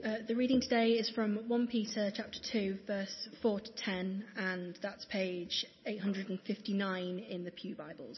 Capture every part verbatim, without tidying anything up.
Uh, the reading today is from First Peter chapter two, verse four to ten, and that's page eight hundred fifty-nine in the Pew Bibles.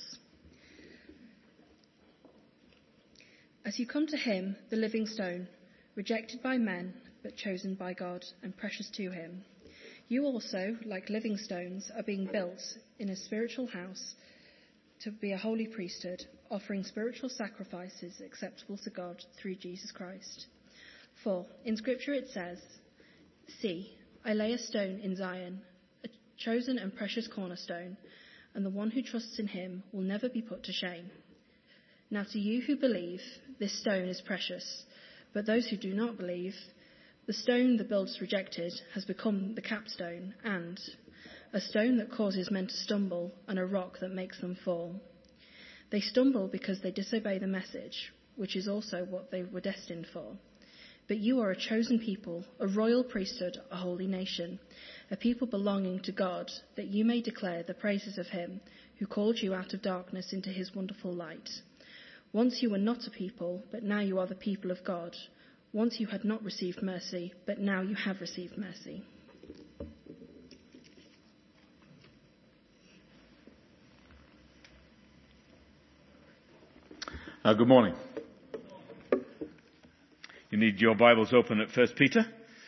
As you come to him, the living stone, rejected by men, but chosen by God and precious to him, you also, like living stones, are being built in a spiritual house to be a holy priesthood, offering spiritual sacrifices acceptable to God through Jesus Christ. For in Scripture it says, "See, I lay a stone in Zion, a chosen and precious cornerstone, and the one who trusts in him will never be put to shame." Now to you who believe, this stone is precious, but those who do not believe, the stone the builders rejected has become the capstone, and a stone that causes men to stumble, and a rock that makes them fall. They stumble because they disobey the message, which is also what they were destined for. But you are a chosen people, a royal priesthood, a holy nation, a people belonging to God, that you may declare the praises of him who called you out of darkness into his wonderful light. Once you were not a people, but now you are the people of God. Once you had not received mercy, but now you have received mercy. Uh, good morning. You need your Bibles open at First Peter.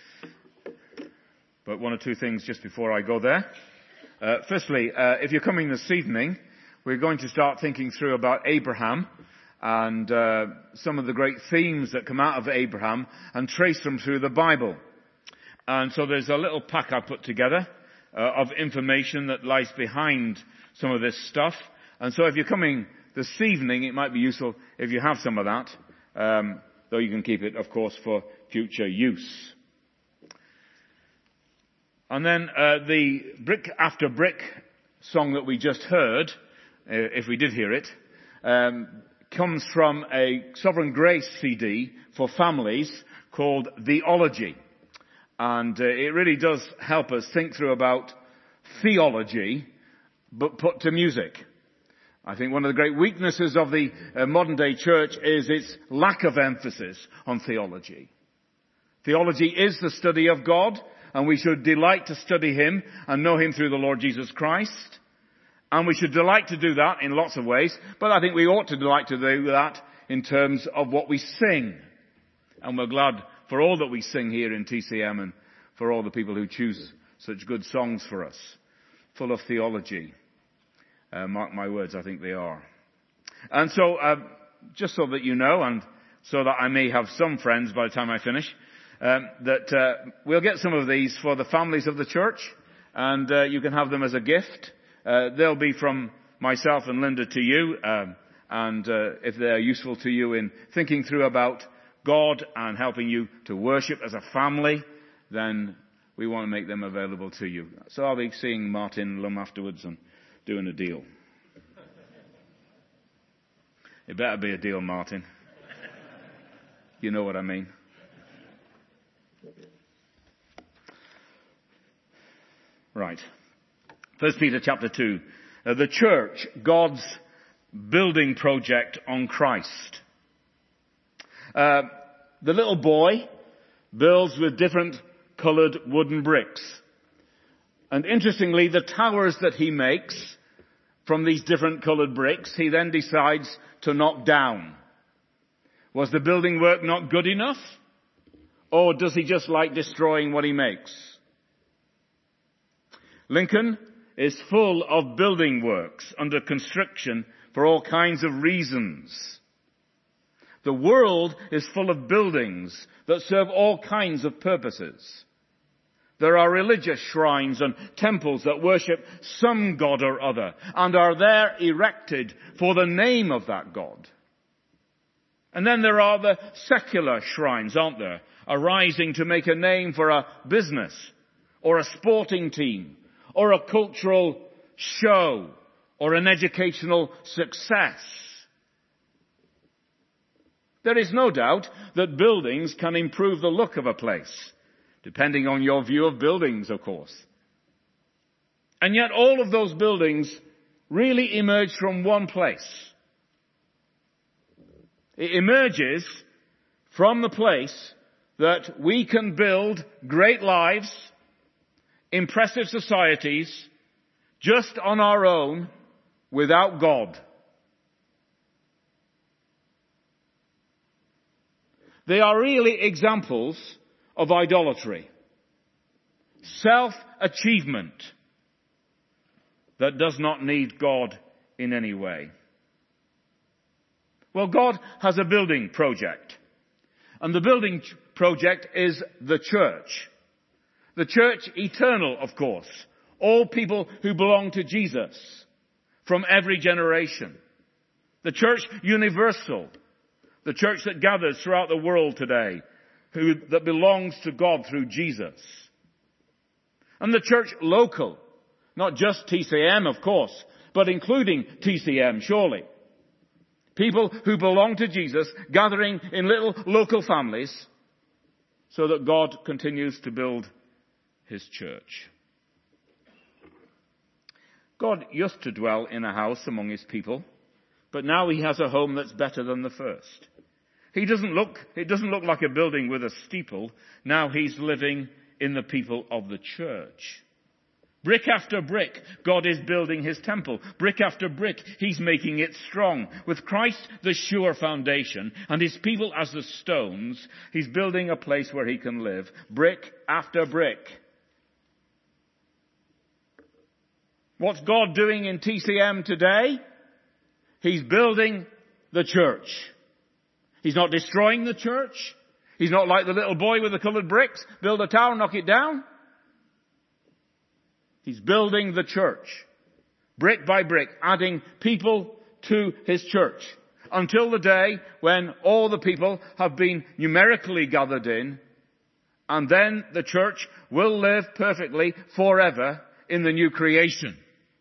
But one or two things just before I go there. Uh, firstly, uh, if you're coming this evening, we're going to start thinking through about Abraham and uh, some of the great themes that come out of Abraham and trace them through the Bible. And so there's a little pack I put together uh, of information that lies behind some of this stuff. And so if you're coming this evening, it might be useful if you have some of that. Um, though you can keep it, of course, for future use. And then uh, the Brick After Brick song that we just heard, uh, if we did hear it, um, comes from a Sovereign Grace C D for families called Theology. And uh, it really does help us think through about theology, but put to music. I think one of the great weaknesses of the uh, modern day church is its lack of emphasis on theology. Theology is the study of God, and we should delight to study him and know him through the Lord Jesus Christ. And we should delight to do that in lots of ways, but I think we ought to delight to do that in terms of what we sing. And we're glad for all that we sing here in T C M and for all the people who choose such good songs for us, full of theology. Uh, mark my words, I think they are. And so, uh, just so that you know, and so that I may have some friends by the time I finish, um, that uh, we'll get some of these for the families of the church, and uh, you can have them as a gift. Uh, they'll be from myself and Linda to you, um, and uh, if they're useful to you in thinking through about God and helping you to worship as a family, then we want to make them available to you. So I'll be seeing Martin Lum afterwards and doing a deal. It better be a deal, Martin. You know what I mean. Right. First Peter chapter two. Uh, the church, God's building project on Christ. Uh, the little boy builds with different coloured wooden bricks. And interestingly, the towers that he makes from these different coloured bricks, he then decides to knock down. Was the building work not good enough? Or does he just like destroying what he makes? Lincoln is full of building works under construction for all kinds of reasons. The world is full of buildings that serve all kinds of purposes. There are religious shrines and temples that worship some god or other and are there erected for the name of that god. And then there are the secular shrines, aren't there, arising to make a name for a business or a sporting team or a cultural show or an educational success. There is no doubt that buildings can improve the look of a place. Depending on your view of buildings, of course. And yet all of those buildings really emerge from one place. It emerges from the place that we can build great lives, impressive societies, just on our own, without God. They are really examples of idolatry. Self-achievement that does not need God in any way. Well, God has a building project. And the building project is the church. The church eternal, of course. All people who belong to Jesus from every generation. The church universal. The church that gathers throughout the world today, who, that belongs to God through Jesus. And the church local, not just T C M, of course, but including T C M, surely. People who belong to Jesus, gathering in little local families, so that God continues to build His church. God used to dwell in a house among His people, but now He has a home that's better than the first. He doesn't look, it doesn't look like a building with a steeple. Now He's living in the people of the church. Brick after brick, God is building His temple. Brick after brick, He's making it strong. With Christ, the sure foundation, and His people as the stones, He's building a place where He can live. Brick after brick. What's God doing in T C M today? He's building the church. He's not destroying the church. He's not like the little boy with the coloured bricks. Build a tower, knock it down. He's building the church. Brick by brick, adding people to His church. Until the day when all the people have been numerically gathered in. And then the church will live perfectly forever in the new creation.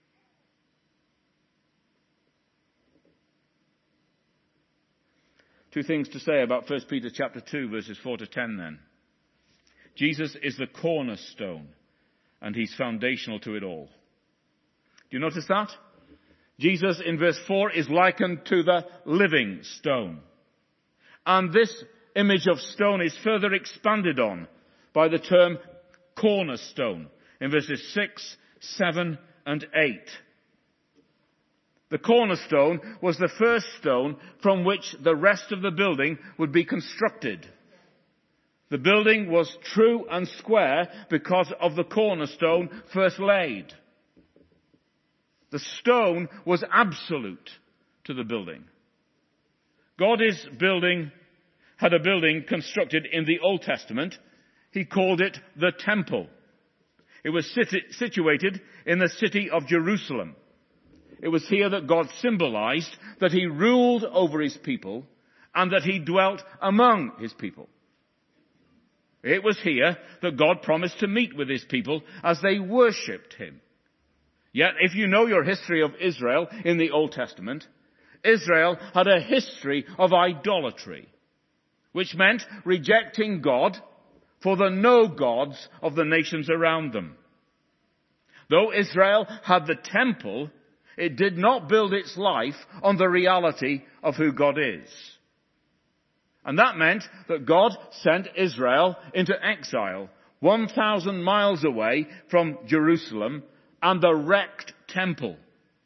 Two things to say about First Peter chapter two, verses four to ten then. Jesus is the cornerstone, and He's foundational to it all. Do you notice that? Jesus in verse four is likened to the living stone. And this image of stone is further expanded on by the term cornerstone in verses six, seven, and eight. The cornerstone was the first stone from which the rest of the building would be constructed. The building was true and square because of the cornerstone first laid. The stone was absolute to the building. God is building, had a building constructed in the Old Testament. He called it the temple. It was situated in the city of Jerusalem. It was here that God symbolized that He ruled over His people and that He dwelt among His people. It was here that God promised to meet with His people as they worshipped Him. Yet, if you know your history of Israel in the Old Testament, Israel had a history of idolatry, which meant rejecting God for the no-gods of the nations around them. Though Israel had the temple, it did not build its life on the reality of who God is. And that meant that God sent Israel into exile, one thousand miles away from Jerusalem and the wrecked temple.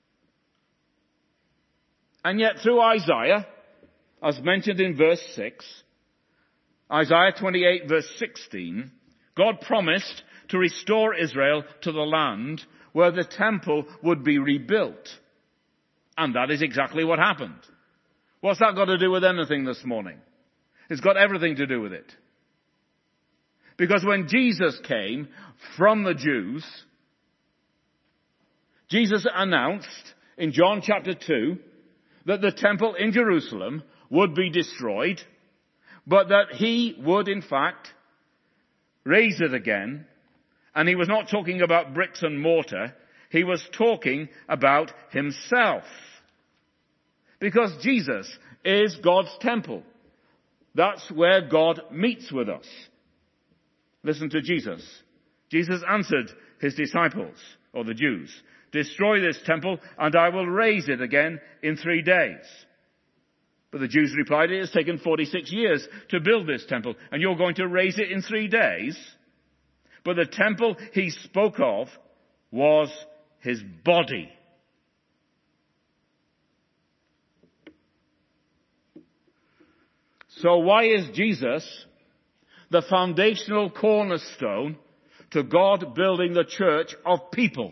And yet through Isaiah, as mentioned in verse six, Isaiah twenty-eight verse sixteen, God promised to restore Israel to the land where the temple would be rebuilt. And that is exactly what happened. What's that got to do with anything this morning? It's got everything to do with it. Because when Jesus came from the Jews, Jesus announced in John chapter two that the temple in Jerusalem would be destroyed, but that He would in fact raise it again. And He was not talking about bricks and mortar. He was talking about Himself. Because Jesus is God's temple. That's where God meets with us. Listen to Jesus. Jesus answered His disciples, or the Jews, "Destroy this temple and I will raise it again in three days." But the Jews replied, it has taken forty-six years to build this temple, and you're going to raise it in three days? But the temple he spoke of was his body. So why is Jesus the foundational cornerstone to God building the church of people?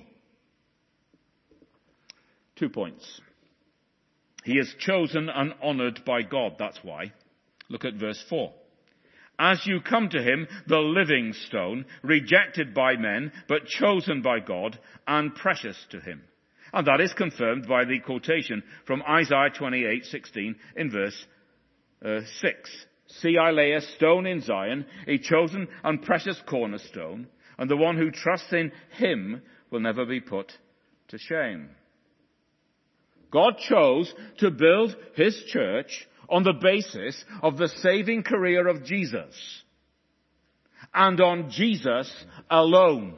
Two points. He is chosen and honoured by God, that's why. Look at verse four. As you come to him, the living stone, rejected by men, but chosen by God and precious to him. And that is confirmed by the quotation from Isaiah twenty-eight sixteen in verse uh, six. See, I lay a stone in Zion, a chosen and precious cornerstone, and the one who trusts in him will never be put to shame. God chose to build his church on the basis of the saving career of Jesus, and on Jesus alone.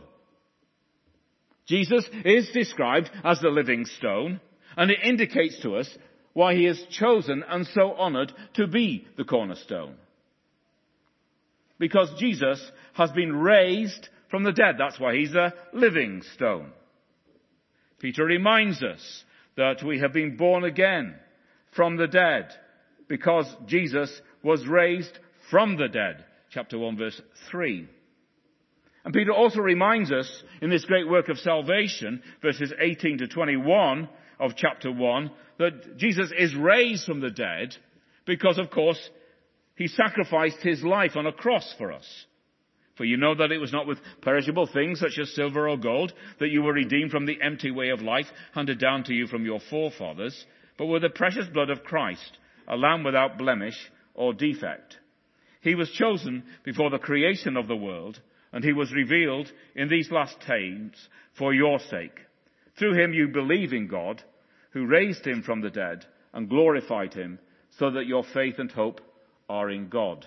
Jesus is described as the living stone, and it indicates to us why he is chosen and so honoured to be the cornerstone. Because Jesus has been raised from the dead. That's why he's a living stone. Peter reminds us that we have been born again from the dead because Jesus was raised from the dead. Chapter one, verse three. And Peter also reminds us in this great work of salvation, verses eighteen to twenty-one of chapter one, that Jesus is raised from the dead because, of course, he sacrificed his life on a cross for us. For you know that it was not with perishable things such as silver or gold that you were redeemed from the empty way of life handed down to you from your forefathers, but with the precious blood of Christ, a lamb without blemish or defect. He was chosen before the creation of the world, and he was revealed in these last times for your sake. Through him you believe in God, who raised him from the dead and glorified him, so that your faith and hope are in God.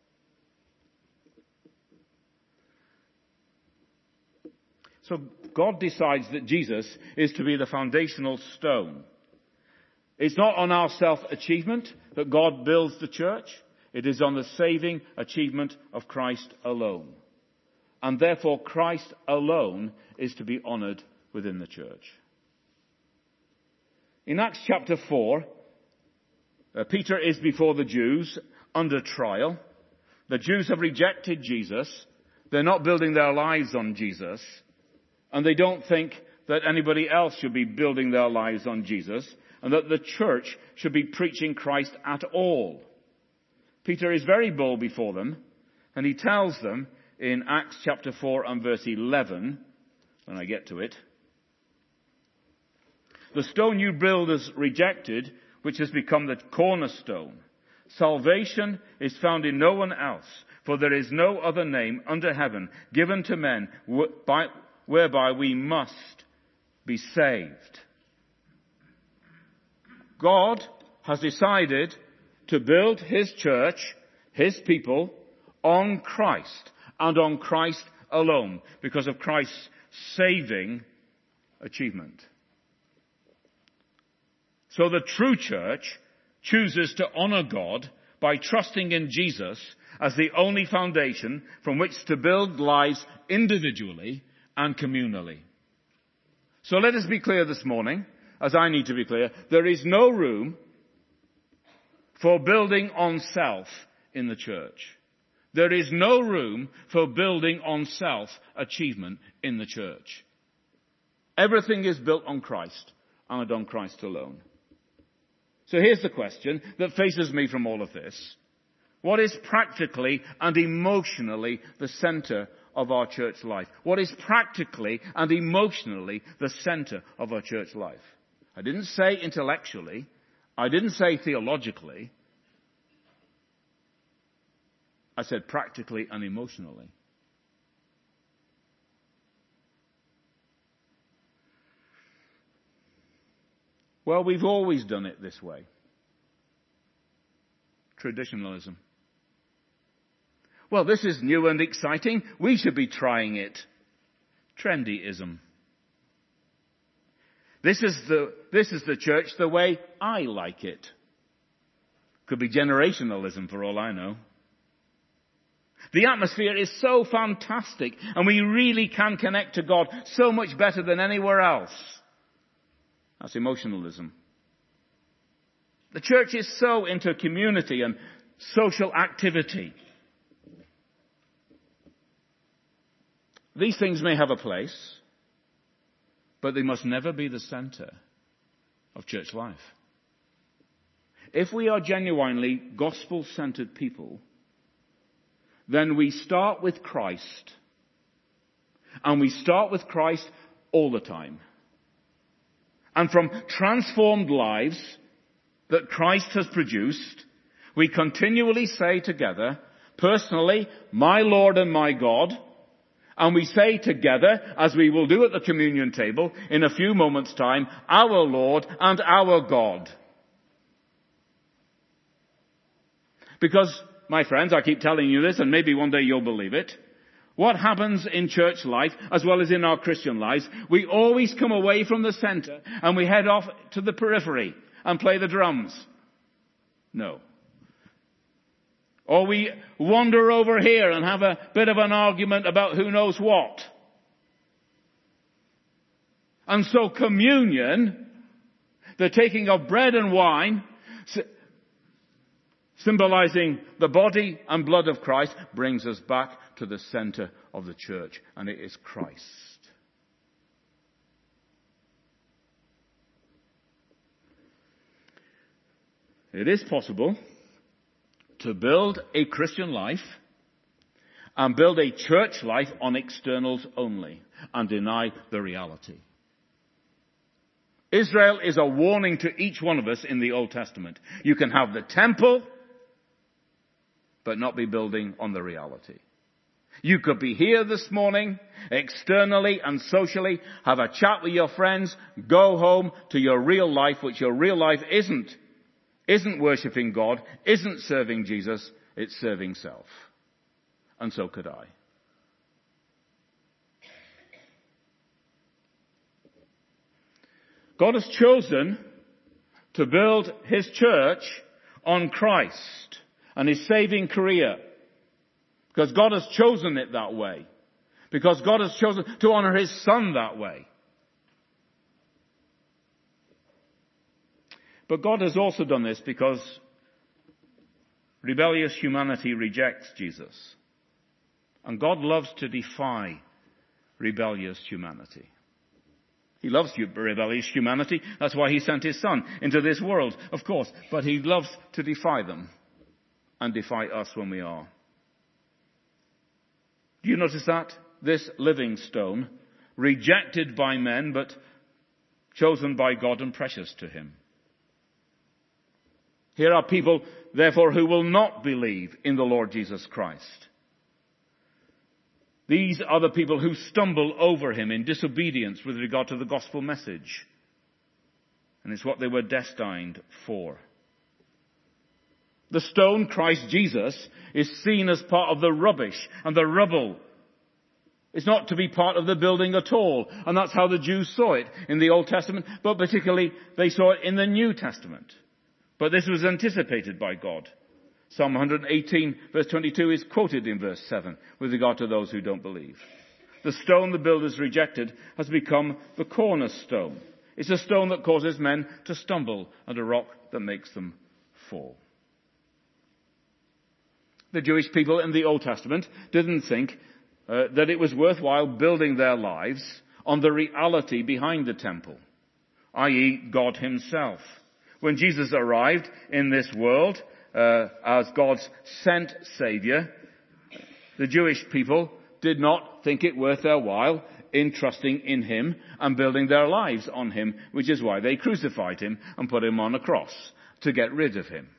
So God decides that Jesus is to be the foundational stone. It's not on our self-achievement that God builds the church. It is on the saving achievement of Christ alone. And therefore Christ alone is to be honoured within the church. In Acts chapter four, uh, Peter is before the Jews under trial. The Jews have rejected Jesus. They're not building their lives on Jesus. And they don't think that anybody else should be building their lives on Jesus, and that the church should be preaching Christ at all. Peter is very bold before them, and he tells them in Acts chapter four and verse eleven, when I get to it, the stone you builders rejected, which has become the cornerstone. Salvation is found in no one else, for there is no other name under heaven given to men by whereby we must be saved. God has decided to build his church, his people, on Christ and on Christ alone because of Christ's saving achievement. So the true church chooses to honour God by trusting in Jesus as the only foundation from which to build lives individually and communally. So let us be clear this morning, as I need to be clear, there is no room for building on self in the church. There is no room for building on self-achievement in the church. Everything is built on Christ and on Christ alone. So here's the question that faces me from all of this. What is practically and emotionally the centre of our church life? What is practically and emotionally the centre of our church life? I didn't say intellectually. I didn't say theologically. I said practically and emotionally. Well, we've always done it this way. Traditionalism. Well, this is new and exciting. We should be trying it. Trendyism. This is the, this is the church the way I like it. Could be generationalism for all I know. The atmosphere is so fantastic, and we really can connect to God so much better than anywhere else. That's emotionalism. The church is so into community and social activity. These things may have a place, but they must never be the center of church life. If we are genuinely gospel-centered people, then we start with Christ. And we start with Christ all the time. And from transformed lives that Christ has produced, we continually say together, personally, my Lord and my God, and we say together, as we will do at the communion table in a few moments' time, our Lord and our God. Because, my friends, I keep telling you this, and maybe one day you'll believe it, what happens in church life, as well as in our Christian lives, we always come away from the center and we head off to the periphery and play the drums. No. Or we wander over here and have a bit of an argument about who knows what. And so communion, the taking of bread and wine, symbolizing the body and blood of Christ, brings us back to the center of the church, and it is Christ. It is possible to build a Christian life and build a church life on externals only and deny the reality. Israel is a warning to each one of us in the Old Testament. You can have the temple, but not be building on the reality. You could be here this morning, externally and socially, have a chat with your friends, go home to your real life, which your real life isn't. Isn't worshipping God, isn't serving Jesus, it's serving self. And so could I. God has chosen to build His church on Christ and His saving career. Because God has chosen it that way. Because God has chosen to honor His Son that way. But God has also done this because rebellious humanity rejects Jesus. And God loves to defy rebellious humanity. He loves rebellious humanity. That's why He sent His Son into this world, of course. But He loves to defy them and defy us when we are. Do you notice that? This living stone, rejected by men, but chosen by God and precious to Him. Here are people, therefore, who will not believe in the Lord Jesus Christ. These are the people who stumble over Him in disobedience with regard to the gospel message. And it's what they were destined for. The stone, Christ Jesus, is seen as part of the rubbish and the rubble. It's not to be part of the building at all. And that's how the Jews saw it in the Old Testament, but particularly they saw it in the New Testament. But this was anticipated by God. Psalm one eighteen verse twenty-two is quoted in verse seven with regard to those who don't believe. The stone the builders rejected has become the cornerstone. It's a stone that causes men to stumble and a rock that makes them fall. The Jewish people in the Old Testament didn't think uh, that it was worthwhile building their lives on the reality behind the temple, that is God Himself. When Jesus arrived in this world uh, as God's sent Savior, the Jewish people did not think it worth their while in trusting in Him and building their lives on Him, which is why they crucified Him and put Him on a cross to get rid of Him.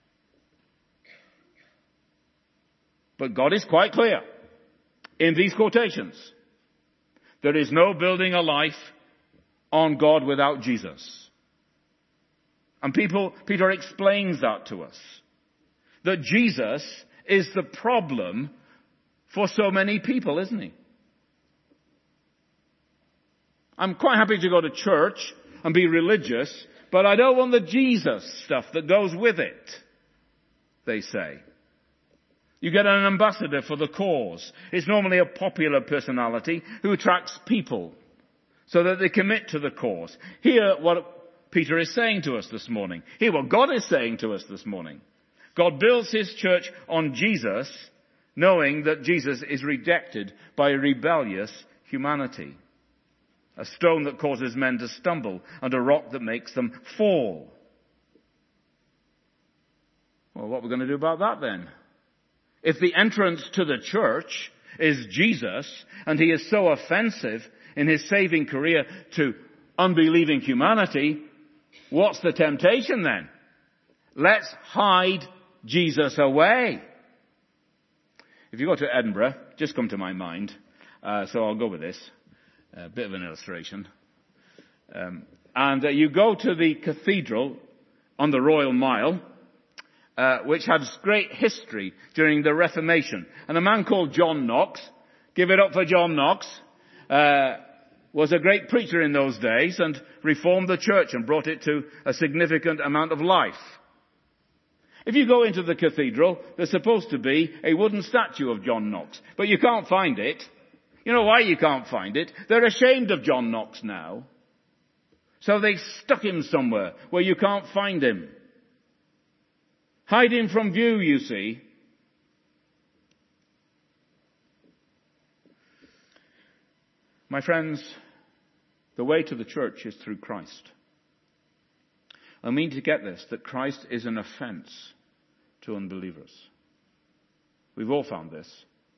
But God is quite clear in these quotations. There is no building a life on God without Jesus. And people, Peter explains that to us. That Jesus is the problem for so many people, isn't He? I'm quite happy to go to church and be religious, but I don't want the Jesus stuff that goes with it. they say. You get an ambassador for the cause. It's normally a popular personality who attracts people so that they commit to the cause. Hear what Peter is saying to us this morning. Hear what God is saying to us this morning. God builds his church on Jesus, knowing that Jesus is rejected by a rebellious humanity. A stone that causes men to stumble and a rock that makes them fall. Well, what are we going to do about that then? If the entrance to the church is Jesus, and he is so offensive in his saving career to unbelieving humanity, what's the temptation then? Let's hide Jesus away. If you go to Edinburgh, just come to my mind, uh, so I'll go with this. A bit of an illustration. Um, and uh, you go to the cathedral on the Royal Mile, Uh, which has great history during the Reformation. And a man called John Knox, give it up for John Knox, uh, was a great preacher in those days and reformed the church and brought it to a significant amount of life. If you go into the cathedral, there's supposed to be a wooden statue of John Knox, but you can't find it. You know why you can't find it? They're ashamed of John Knox now. So they stuck him somewhere where you can't find him. Hide him from view, you see. My friends, the way to the church is through Christ. I mean to get this, that Christ is an offense to unbelievers. We've all found this.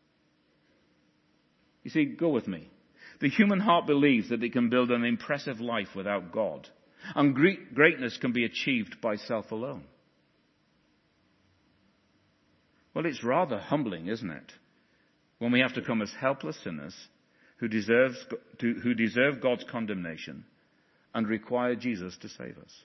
You see, go with me. The human heart believes that it can build an impressive life without God. And greatness can be achieved by self alone. Well, it's rather humbling, isn't it, when we have to come as helpless sinners who deserves, who deserve God's condemnation and require Jesus to save us.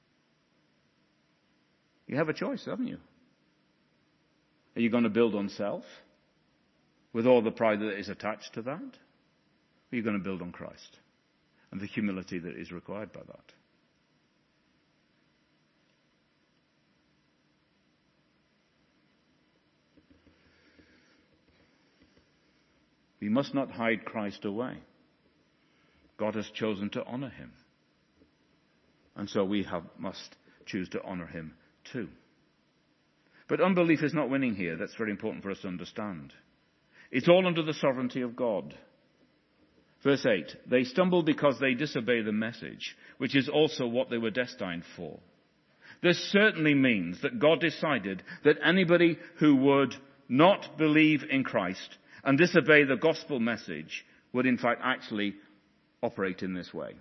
You have a choice, haven't you? Are you going to build on self with all the pride that is attached to that? Or are you going to build on Christ and the humility that is required by that? We must not hide Christ away. God has chosen to honor him. And so we have, must choose to honor him too. But unbelief is not winning here. That's very important for us to understand. It's all under the sovereignty of God. Verse eight, they stumble because they disobey the message, which is also what they were destined for. This certainly means that God decided that anybody who would not believe in Christ and disobey the gospel message would in fact actually operate in this way.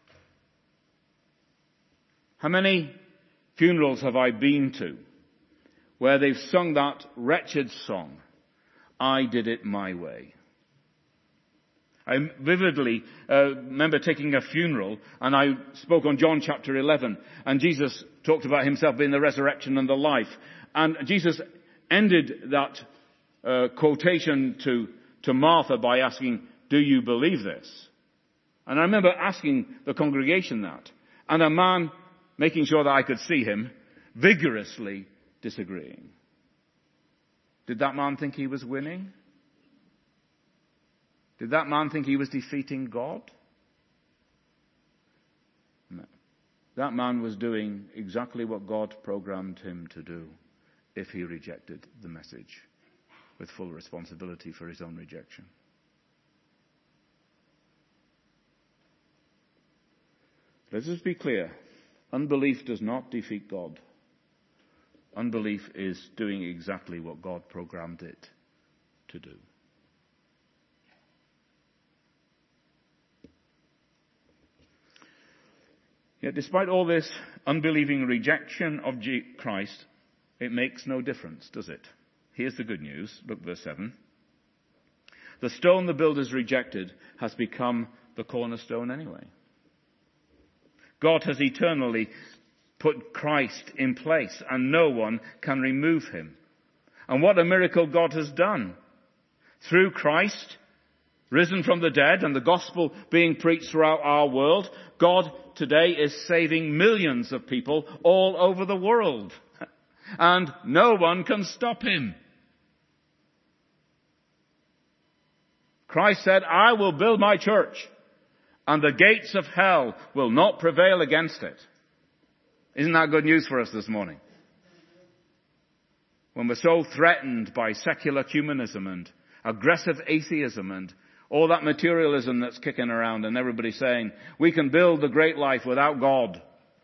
How many funerals have I been to where they've sung that wretched song, I Did It My Way? I vividly uh, remember taking a funeral, and I spoke on John chapter eleven, and Jesus talked about himself being the resurrection and the life. And Jesus ended that uh, quotation to, to Martha by asking, do you believe this? And I remember asking the congregation that, and a man, making sure that I could see him, vigorously disagreeing. Did that man think he was winning? Did that man think he was defeating God? No. That man was doing exactly what God programmed him to do if he rejected the message, with full responsibility for his own rejection. Let us be clear. Unbelief does not defeat God. Unbelief is doing exactly what God programmed it to do. Yet despite all this unbelieving rejection of Christ, it makes no difference, does it? Here's the good news. Look, verse seven. The stone the builders rejected has become the cornerstone anyway. God has eternally put Christ in place, and no one can remove him. And what a miracle God has done. Through Christ, risen from the dead, and the gospel being preached throughout our world, God today is saving millions of people all over the world. and no one can stop him. Christ said, I will build my church, and the gates of hell will not prevail against it. Isn't that good news for us this morning? When we're so threatened by secular humanism and aggressive atheism and all that materialism that's kicking around, and everybody saying, we can build the great life without God.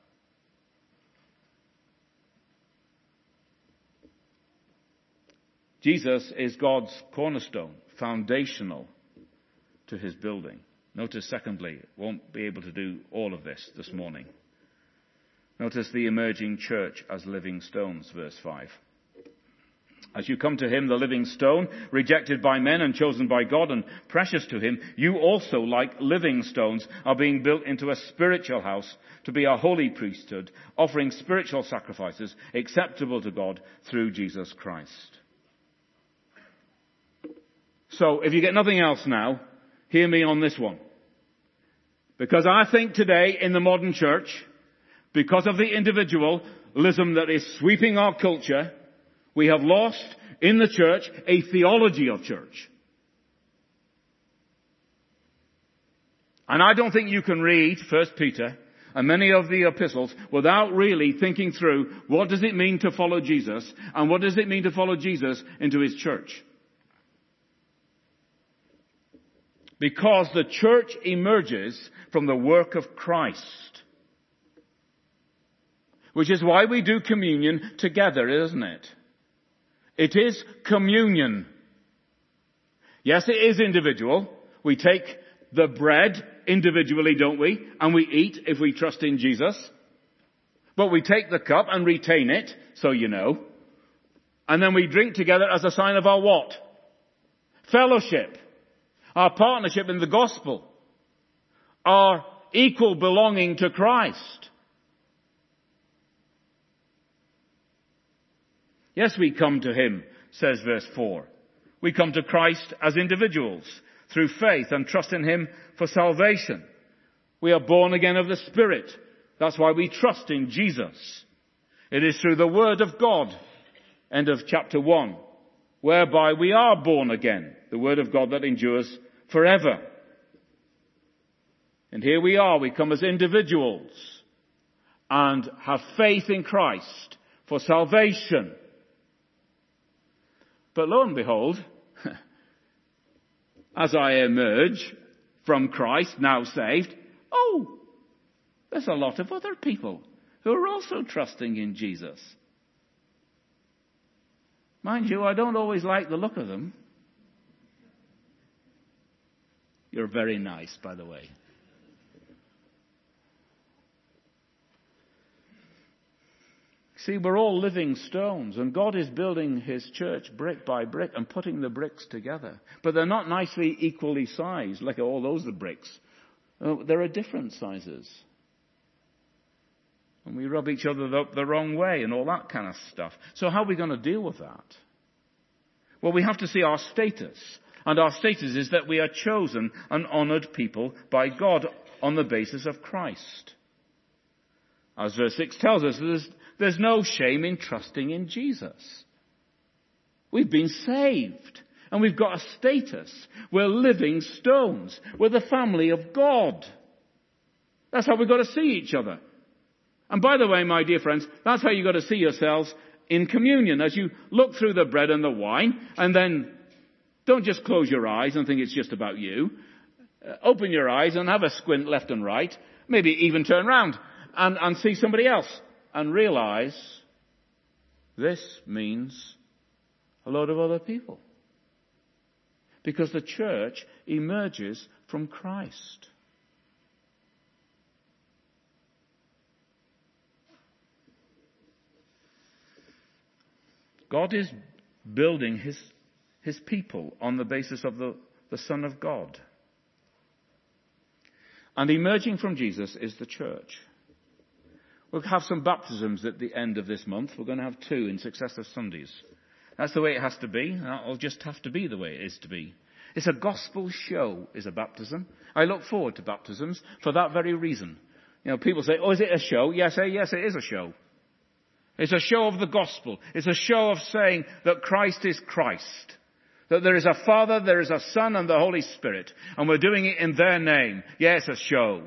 Jesus is God's cornerstone, foundational to his building. Notice, secondly, won't be able to do all of this this morning. Notice the emerging church as living stones, verse five. As you come to him, the living stone, rejected by men and chosen by God and precious to him, you also, like living stones, are being built into a spiritual house to be a holy priesthood, offering spiritual sacrifices acceptable to God through Jesus Christ. So, if you get nothing else now, hear me on this one. Because I think today in the modern church, because of the individualism that is sweeping our culture, we have lost in the church a theology of church. And I don't think you can read First Peter and many of the epistles without really thinking through what does it mean to follow Jesus and what does it mean to follow Jesus into his church. Because the church emerges from the work of Christ. Which is why we do communion together, isn't it? It is communion. Yes, it is individual. We take the bread individually, don't we? And we eat if we trust in Jesus. But we take the cup and retain it, so you know. And then we drink together as a sign of our what? Fellowship. Our partnership in the gospel. Our equal belonging to Christ. Yes, we come to him, says verse four. We come to Christ as individuals through faith and trust in him for salvation. We are born again of the Spirit. That's why we trust in Jesus. It is through the word of God, end of chapter one, whereby we are born again, the word of God that endures forever. And here we are, we come as individuals and have faith in Christ for salvation. But lo and behold, as I emerge from Christ, now saved, oh, there's a lot of other people who are also trusting in Jesus. Mind you, I don't always like the look of them. You're very nice, by the way. See, we're all living stones, and God is building his church brick by brick and putting the bricks together. But they're not nicely equally sized, like all those are bricks. Oh, there are different sizes. And we rub each other up the wrong way and all that kind of stuff. So how are we going to deal with that? Well, we have to see our status. And our status is that we are chosen and honored people by God on the basis of Christ. As verse six tells us, there's, there's no shame in trusting in Jesus. We've been saved. And we've got a status. We're living stones. We're the family of God. That's how we've got to see each other. And by the way, my dear friends, that's how you've got to see yourselves in communion. As you look through the bread and the wine, and then don't just close your eyes and think it's just about you. Uh, open your eyes and have a squint left and right. Maybe even turn round and, and see somebody else. And realize this means a load of other people. Because the church emerges from Christ. God is building his, his people on the basis of the, the Son of God. And emerging from Jesus is the church. We'll have some baptisms at the end of this month. We're going to have two in successive Sundays. That's the way it has to be. It'll just have to be the way it is to be. It's a gospel show, is a baptism. I look forward to baptisms for that very reason. You know, people say, oh, is it a show? Yes, yes, it is a show. It's a show of the gospel. It's a show of saying that Christ is Christ. That there is a Father, there is a Son, and the Holy Spirit. And we're doing it in their name. Yes, a show.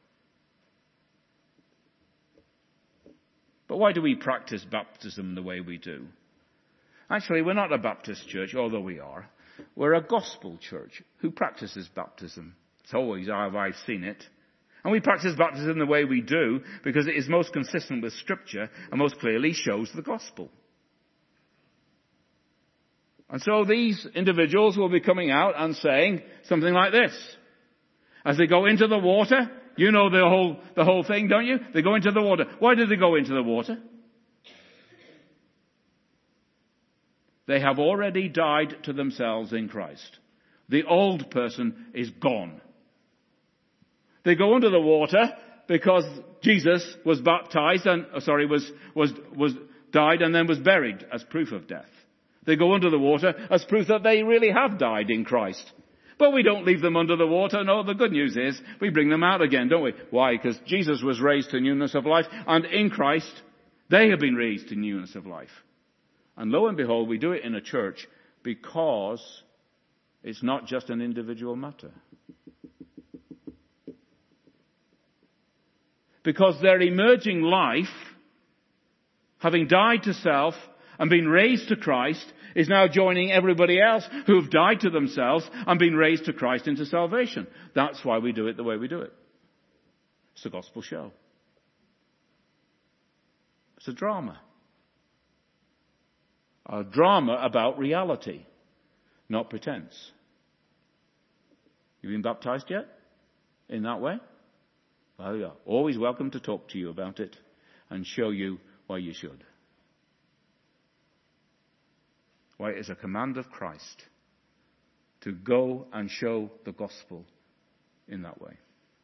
But why do we practice baptism the way we do? Actually, we're not a Baptist church, although we are. We're a gospel church who practices baptism. It's always how I've seen it. And we practice baptism the way we do because it is most consistent with Scripture and most clearly shows the gospel. And so these individuals will be coming out and saying something like this. As they go into the water, you know the whole, the whole thing, don't you? They go into the water. Why do they go into the water? They have already died to themselves in Christ. The old person is gone. They go under the water because Jesus was baptized and, oh, sorry, was, was, was died and then was buried as proof of death. They go under the water as proof that they really have died in Christ. But we don't leave them under the water. No, the good news is we bring them out again, don't we? Why? Because Jesus was raised to newness of life, and in Christ they have been raised to newness of life. And lo and behold, we do it in a church because it's not just an individual matter. Because their emerging life, having died to self and been raised to Christ, is now joining everybody else who have died to themselves and been raised to Christ into salvation. That's why we do it the way we do it. It's a gospel show. It's a drama. A drama about reality, not pretense. You been baptized yet? In that way? Well, you're always welcome to talk to you about it and show you why you should. Why it is a command of Christ to go and show the gospel in that way.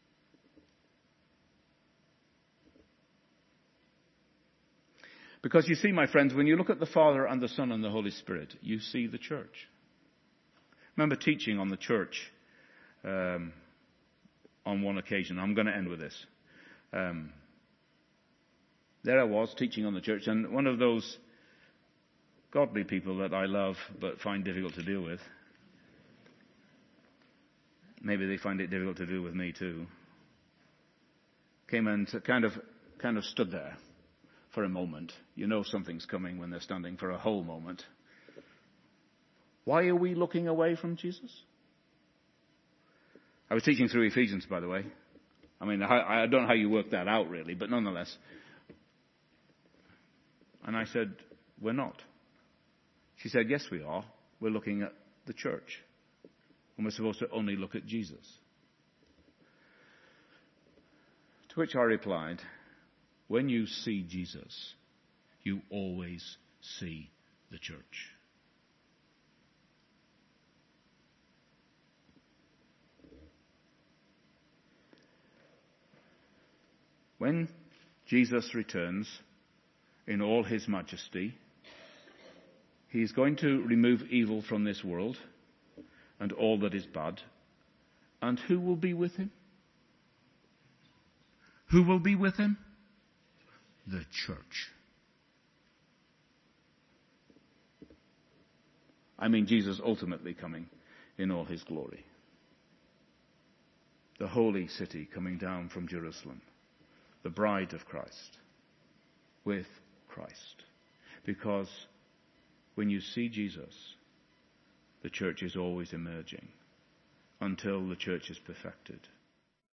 Because you see, my friends, when you look at the Father and the Son and the Holy Spirit, you see the church. Remember teaching on the church um, on one occasion. I'm going to end with this. Um, there I was teaching on the church, and one of those godly people that I love but find difficult to deal with. Maybe they find it difficult to deal with me too. Came and kind of, kind of stood there for a moment. You know something's coming when they're standing for a whole moment. Why are we looking away from Jesus? I was teaching through Ephesians, by the way. I mean, I, I don't know how you work that out really, but nonetheless. And I said, we're not. She said, yes, we are. We're looking at the church. And we're supposed to only look at Jesus. To which I replied, when you see Jesus, you always see the church. When Jesus returns in all his majesty, he is going to remove evil from this world and all that is bad. And who will be with him? Who will be with him? The church. I mean Jesus ultimately coming in all his glory. The holy city coming down from Jerusalem. The bride of Christ. With Christ. Because when you see Jesus, the church is always emerging until the church is perfected.